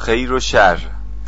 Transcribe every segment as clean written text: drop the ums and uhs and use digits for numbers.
خیر و شر.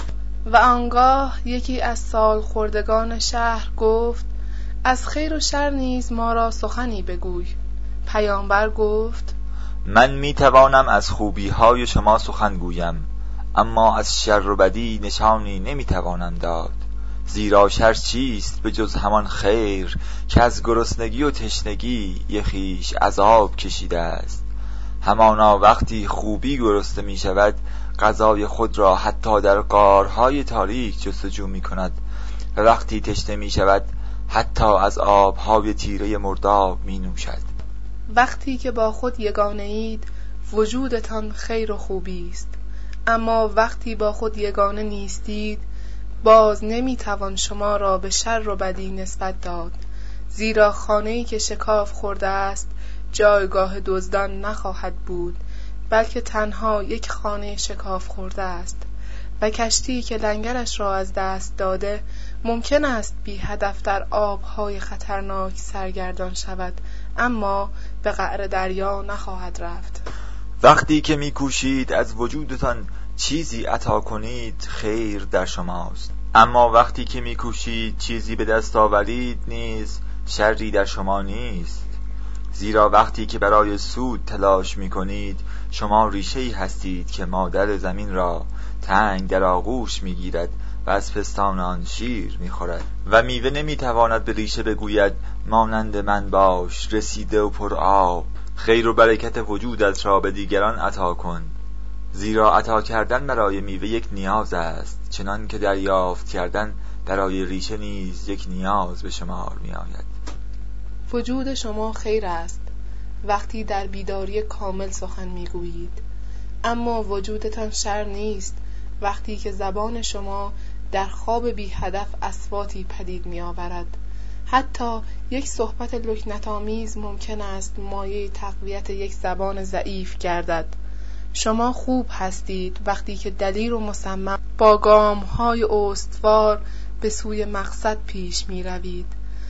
و آنگاه یکی از سال خردگان شهر گفت از خیر و شر نیز ما را سخنی بگوی. پیامبر گفت من می توانم از خوبی های شما سخن گویم، اما از شر و بدی نشانی نمی توانم داد. زیرا شر چیست به جز همان خیر که از گرسنگی و تشنگی یخیش عذاب کشیده است. همانا وقتی خوبی گرسنه می شود غذای خود را حتی در غارهای تاریک جستجو می کند و وقتی تشنه می شود حتی از آبهای تیره مرداب می نوشد. وقتی که با خود یگانه اید وجودتان خیر و خوبی است، اما وقتی با خود یگانه نیستید باز نمیتوان شما را به شر و بدی نسبت داد، زیرا خانه‌ای که شکاف خورده است جایگاه دزدان نخواهد بود، بلکه تنها یک خانه شکاف خورده است. و کشتی که لنگرش را از دست داده ممکن است بی هدف در آبهای خطرناک سرگردان شود، اما به قعر دریا نخواهد رفت. وقتی که میکوشید از وجودتان چیزی عطا کنید خیر در شماست، اما وقتی که میکوشید چیزی به دست آورید نیز شری در شما نیست. زیرا وقتی که برای سود تلاش میکنید شما ریشه‌ای هستید که مادر زمین را تنگ در آغوش میگیرد و از پستان آن شیر میخورد و میوه نمیتواند به ریشه بگوید مانند من باش رسیده و پر آب. خیر و برکت وجودت را به دیگران عطا کن، زیرا عطا کردن برای میوه یک نیاز است، چنان که دریافت کردن برای ریشه نیز یک نیاز به شمار میآید. وجود شما خیر است وقتی در بیداری کامل سخن میگویید، اما وجودتان شر نیست وقتی که زبان شما در خواب بی هدف اصواتی پدید می آورد. حتی یک صحبت لکنت‌آمیز ممکن است مایه تقویت یک زبان ضعیف گردد. شما خوب هستید وقتی که دلیر و مصمم با گام‌های استوار به سوی مقصد پیش می روید،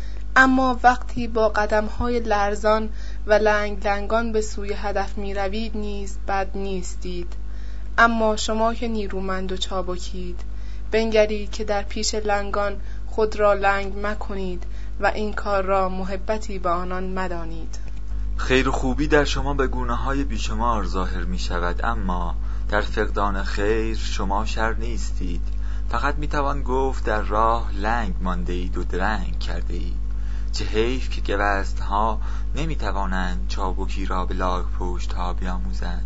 اما وقتی با قدم‌های لرزان و لنگ لنگان به سوی هدف می روید نیز بد نیستید. اما شما که نیرومند و چابکید بنگرید که در پیش لنگان خود را لنگ مکنید و این کار را محبتی به آنان مدانید. خیر و خوبی در شما به گونه‌های بیشمار ظاهر می شود، اما در فقدان خیر شما شر نیستید. فقط می توان گفت در راه لنگ مانده اید و درنگ کرده اید. چه حیف که گوزن‌ها نمی توانند چابکی را به لاک پشت ها بیاموزند.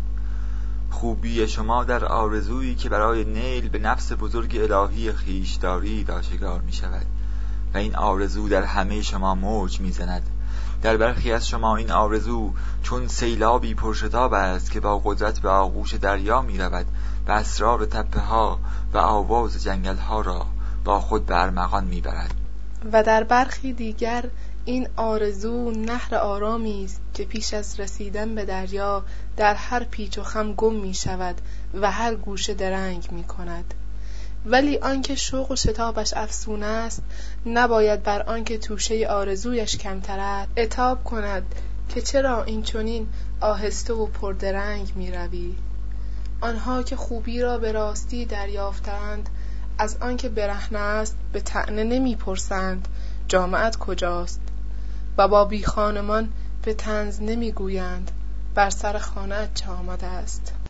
خوبی شما در آرزویی که برای نیل به نفس بزرگ الهی خویش دارید آشکار می شود و این آرزو در همه شما موج می زند. در برخی از شما این آرزو چون سیلابی پرشتاب است که با قدرت به آغوش دریا می رود و اسرار تپه ها و آواز جنگل ها را با خود به ارمغان می برد. و در برخی دیگر این آرزو نهر آرامی است که پیش از رسیدن به دریا در هر پیچ و خم گم می شود و هر گوشه درنگ می کند. ولی آنکه شوق و شتابش افسون است نباید بر آنکه توشه آرزویش کمتر است عتاب کند که چرا این چنین آهسته و پردرنگ می روی. آنها که خوبی را به راستی دریافتند از آنکه برهنه است به طعنه نمی پرسند جامعت کجاست و با بی خانمان به طنز نمی گویند بر سر خانه‌ات چه آمده است.